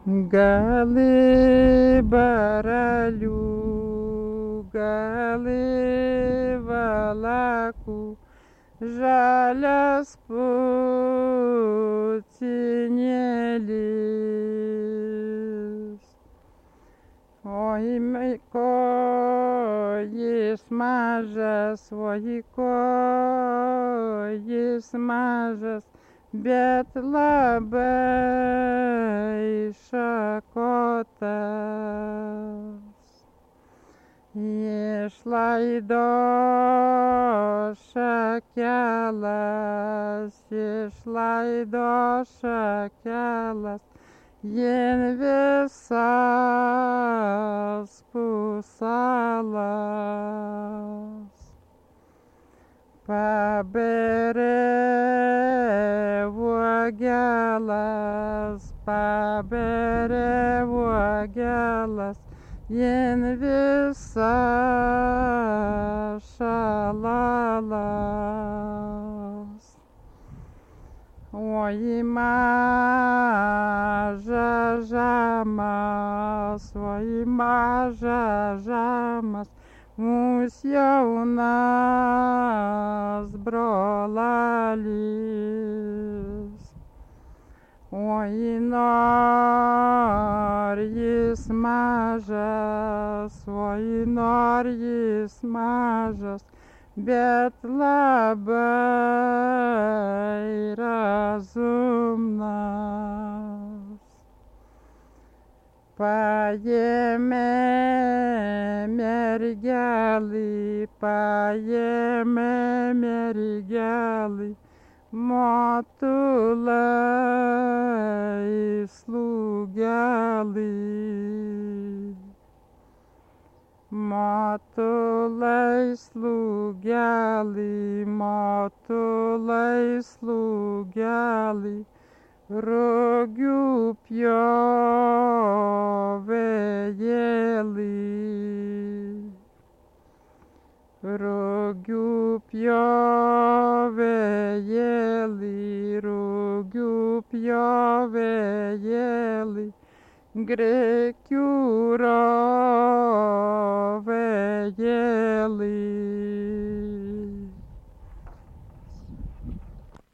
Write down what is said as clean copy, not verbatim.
Gali baralių, gali valakų, žalias putinėlis. Oi, ko jis mažas, oi, ko jis mažas, bet labai šakotas. Išlaido šakelas, jin visas pusalas. Pabere uogelas, jin visas šalalas. Oi, mažas žamas, mūsų jaunas brolalis. Oi, nor jis mažas, bet labai razumnas. Paėmė mergelį, motulai slūgelį, rugių pjovėjėlį,